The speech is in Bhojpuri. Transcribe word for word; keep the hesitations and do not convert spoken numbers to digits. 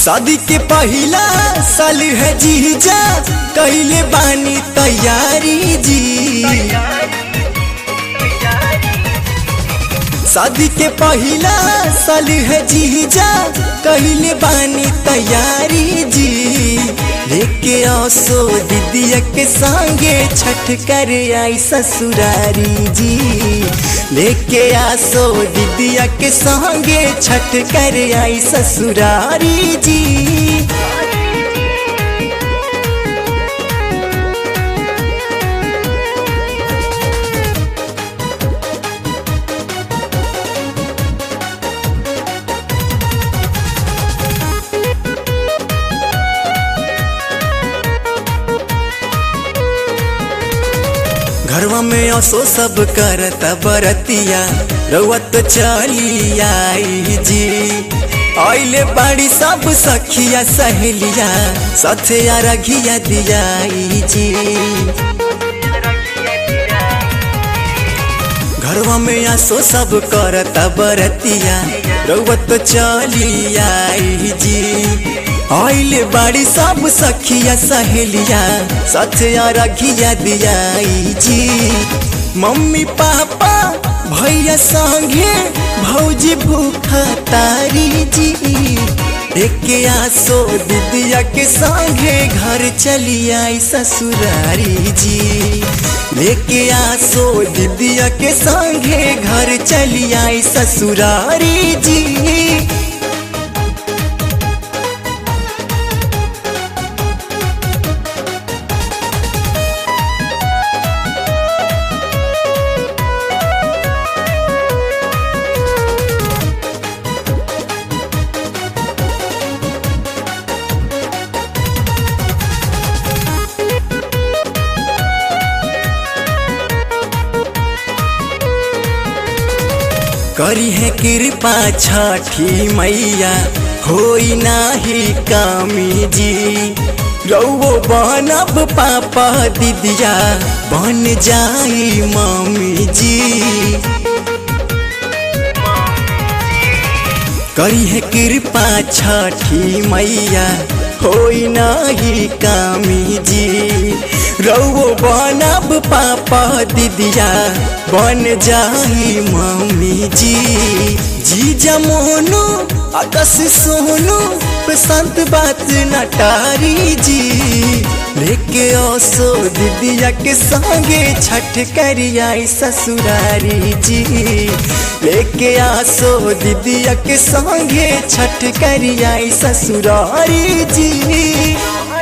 शादी के पहला साल है जीजा कहले बानी तैयारी जी। शादी के पहला साल है जीजा कहले बानी तैयारी जी। लेके आसो दीदिया के संगे छठ कर आई ससुरारी जी। लेके आसो दीदिया के संगे छठ कर आई ससुरारी जी। घरवा में असो सब करता बरतिया रउआ तो चली आई जी। आइले बाड़ी सब सखिया सहेलिया साथे अरघिया दियाई जी। घरवा में असो सब करता बरतिया रउआ तो चली आई जी। आइले बाड़ी सब सखिया सहेलिया साथे अरघिया दियाई जी। मम्मी पापा भैया संगे भौजी भूखा तारी जी। लेके आसो दीदिया के संगे घर चली आई ससुरारी जी। लेके आसो दीदिया के संगे घर चली आई ससुरारी जी। करी है कृपा छठी मैया होई नाही कमी जी। रउओ बनब पापा दीदिया बन जाई मम्मी जी। करी है कृपा छठी मैया होई नाही कमी जी। रउओ बनब पापा दीदिया बन जाई मम्मी जी। जीजा मोनू आकाश सोनू प्रशांत बात नटारी जी। लेके आसो दीदिया के संगे छठ कर आई ससुरारी जी। लेके आसो दीदिया के संगे छठ कर आई ससुरारी जी।